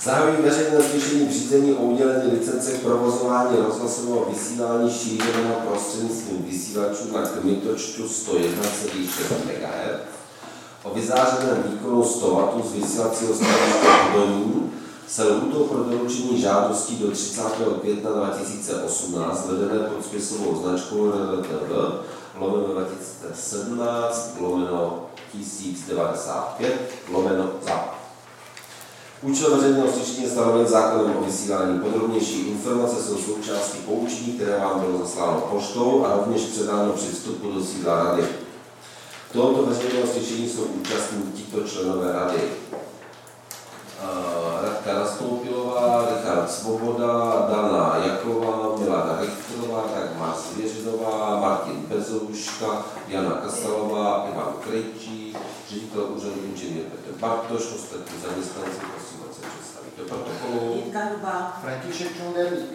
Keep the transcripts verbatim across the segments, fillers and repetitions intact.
Zahajují veřejné slyšení v řízení o udělení licence k provozování rozhlasového vysílání šířeného prostřednictvím vysílačů na kmitočtu sto jedna celá šest megahertz, o vyzářeném výkonu sto wattů z vysílacího stanoviště Hodonín se lhůtou pro doručení žádostí do třicátého května dva tisíce osmnáct vedené pod spisovou značkou R R T V lomeno dva tisíce sedmnáct lomeno tisíc devadesát pět lomeno západ. Účel veřejného slyšení je stanoven zákonem o vysílání. Podrobnější informace jsou součástí poučení, které vám bylo zasláno poštou a rovněž předáno při vstupu do sídla rady. Tohoto veřejného slyšení jsou účastní tito členové rady. Radka Nastoupilová, Richard Svoboda, Dana Jaková, Milada Richterová, Dagmar Svěřinová, Martin Bezoruška, Jana Kasalová, Ivan Krejčí, ředitel úřadu inženýr Petr Bartoš, ostatní zaměstnanci, prosím, ať se představíte protokolu. Jitka Hruba, František Čunderník.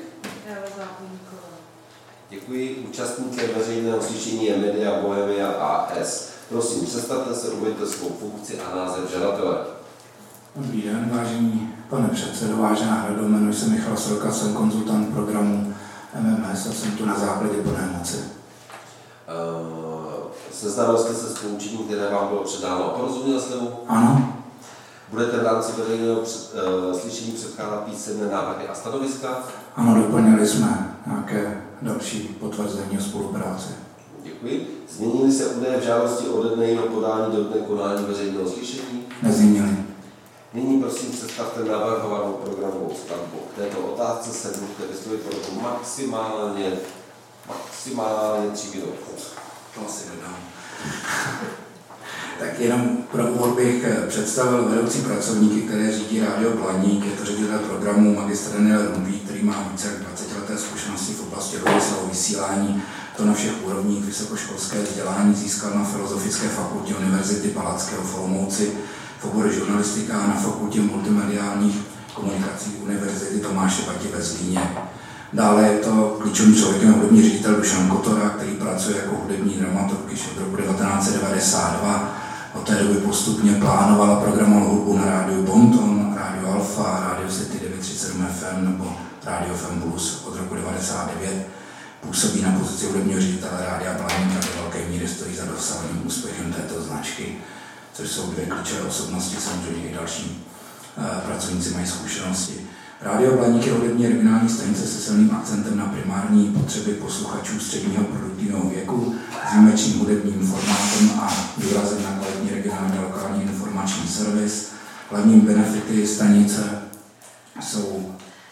Děkuji. Účastníkem veřejného slyšení je Media Bohemia A S. Prosím, představte se, uveďte svou funkci a název žadatele. Dobrý den, vážení pane předsedo, vážená rado, jmenuji se Michal Srka, jsem konzultant programu M M S a jsem tu na základě plné moci. Uh, seznámil jste se s poučením, které vám bylo předáno. Porozuměl jste mu? Ano. Budete v rámci veřejného před, uh, slyšení předkládat písemné návrhy a stanoviska? Ano, doplnili jsme nějaké další potvrzení o spolupráci. Děkuji. Změnili se údaje v žádosti ode dne jeho podání do dne konání veřejného slyšení? Nezměnili. Nyní prosím představte navrhovanou programovou stavbu. K této otázce se můžete vyslovit pro maximálně, maximálně tři minut. To asi dodám. Tak jenom pro úvod bych představil vedoucí pracovníky, které řídí Rádio Blaník. Je to ředitel programu magistr Daniel Rumví, který má více jak dvacetileté zkušenosti v oblasti rozhlasového vysílání. To na všech úrovních vysokoškolské vzdělání získal na Filozofické fakultě Univerzity Palackého v Olomouci, v oboru žurnalistika a na fakultě multimediálních komunikací Univerzity Tomáše Bati ve Zlíně. Dále je to klíčovým člověkem hudební ředitel Dušan Kotora, který pracuje jako hudební dramaturg již od roku devatenáct set devadesát dva. Od té doby postupně plánoval a programoval hudbu na rádiu Bonton, rádiu Alfa, rádiu City devět tři sedm F M nebo rádio F M Blues od roku devadesát devět. Působí na pozici hudebního ředitele Rádia Blaník a do velké míry stojí za dosaženým úspěchem této značky, což jsou dvě klíčové osobnosti, samozřejmě i další uh, pracovníci mají zkušenosti. Rádio Blaník je hudební regionální stanice se silným akcentem na primární potřeby posluchačů středního produktivního věku s výjimečným hudebním formátem a důrazem na kvalitní regionální a lokální informační servis. Hlavním benefity stanice jsou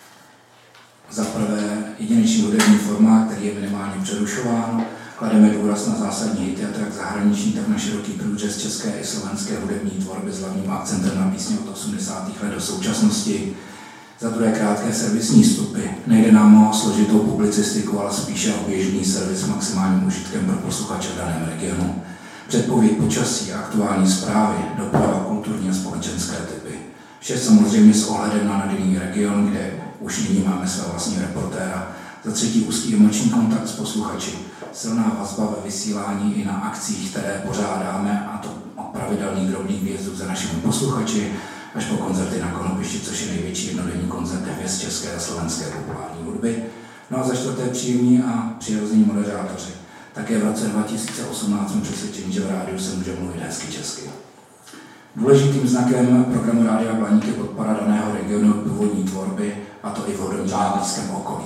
za prvé jedinečný hudební formát, který je minimálně přerušován. Klademe důraz na zásadní hity, a to jak zahraniční, tak na široký průřez české i slovenské hudební tvorby s hlavním akcentem na písně od osmdesátých let do současnosti. Za druhé krátké servisní vstupy. Nejde nám o složitou publicistiku, ale spíše o běžný servis s maximálním užitkem pro posluchače v daném regionu. Předpověď počasí, aktuální zprávy, doprava, kulturní a společenské typy. Vše samozřejmě s ohledem na daný region, kde už nyní máme své vlastní reportéra. Za třetí úzký emoční kontakt s posluchači. Silná vazba ve vysílání i na akcích, které pořádáme, a to od pravidelných drobných výjezdů za našimi posluchači až po koncerty na Konopišti, což je největší jednodenní koncert hvězd české a slovenské populární hudby. No a za čtvrté příjemní a přirození moderátoři. Také v roce dva tisíce osmnáct jsme přesvědčeni, že v rádiu se může mluvit hezky česky. Důležitým znakem programu Rádia Blaník je podpora daného regionu původní tvorby, a to i v hudebním a blízkém okolí.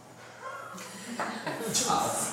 Čas.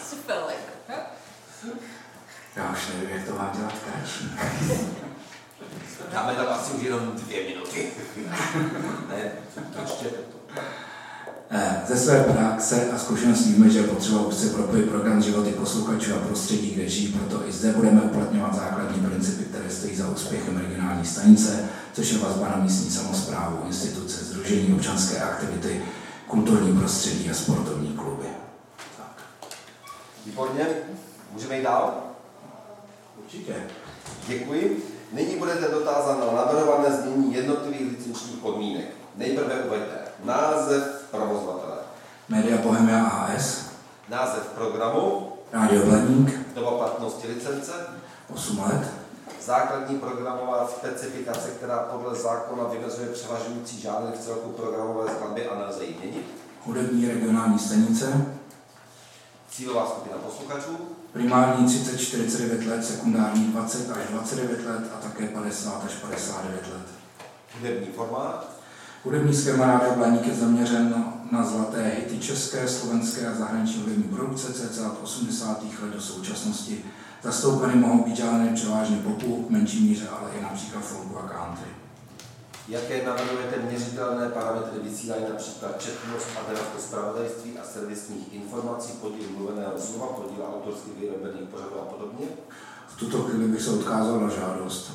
Já už nevím, jak to mám dělat kratší. Dáme tam asi už jenom dvě minuty. Ne, to ještě to. Ze své praxe a zkušeností víme, že je potřeba úzce propojit program životy posluchačů a prostředí, kde žijí, proto i zde budeme uplatňovat základní principy, které stojí za úspěchem regionální stanice, což je vazba na místní samosprávu, instituce, sdružení, občanské aktivity, kulturní prostředí a sportovní kluby. Tak. Výborně, můžeme jít dál? Určitě. Děkuji. Nyní budete dotázán na navrhované změní jednotlivých licenčních podmínek. Nejprve uveďte název provozovatele. Media Bohemia A S. Název programu. Rádio Blaník. Doba platnosti licence. osm let. Základní programová specifikace, která podle zákona vymezuje převažující žánry v celku programové skladby a nelze ji měnit. Hudební regionální stanice. Cílová skupina posluchačů. Primární třicet až čtyřicet devět let, sekundární dvacet až dvacet devět let a také padesát až padesát devět let. Hudební formát. Hudební schéma Rádia Blaník je zaměřen na zlaté hity české, slovenské a zahraniční hudební produkce cca od osmdesátých let do současnosti. Zastoupeny mohou být žánry převážně popu, v menší míře, ale i například folku a country. Jaké navrhujete měřitelné parametry vysílání, například četnost a délku zpravodajství a servisních informací, podíl mluveného slova, podíl autorsky vyrobených pořadů a podobně? V tuto chvíli bych se odkázal na žádost.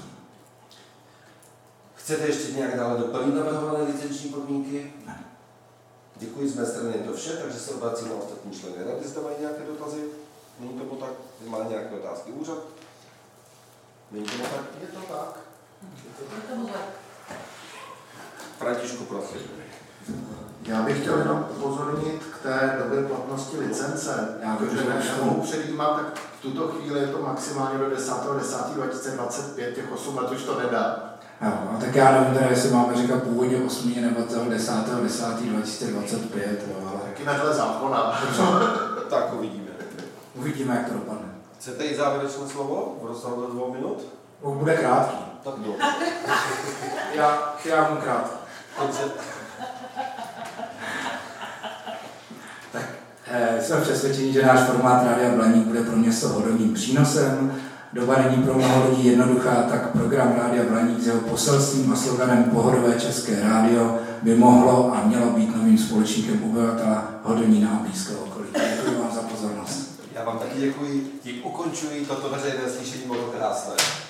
Chcete ještě nějak dále doplnit navrhované licenční podmínky? Ne. Děkuji, z mé strany je to vše, takže se obracím na ostatní členy rady, zda mají nějaké dotazy. Není tomu tak? Má nějaké otázky úřad? Není tomu tak? Je to tak. Je to tak. Františku, prosím. Já bych chtěl jenom upozornit k té době platnosti licence. Já bych Protože to než nešel. tomu předjímat, tak v tuto chvíli je to maximálně do desátého desátého dva tisíce dvacet pět, těch osm let už to nedá. Jo, a tak já nevím, teda, jestli máme říkat původně osmý nebo toho desátého desátého dva tisíce dvacet pět, jo, ale Taky nedle zákona. Tak uvidíme. uvidíme, jak to dopadne. Chcete i závěrečné slovo v rozsahu do dvou minut? Už bude krátký. Tak jo. Já, já mu krátký. Dobře. Tak eh, jsme přesvědčeni, že náš formát Rádia Blaník bude pro město hodným přínosem. Doba není pro mnoho lidí jednoduchá, tak program Rádia Blaník s jeho poselstvím a sloganem Pohodové české rádio by mohlo a mělo být novým společníkem obyvatela Hodonína a blízkého okolí. Děkuji vám za pozornost. Já vám taky děkuji. Tím ukončuji toto veřejné slyšení, bylo to krásné.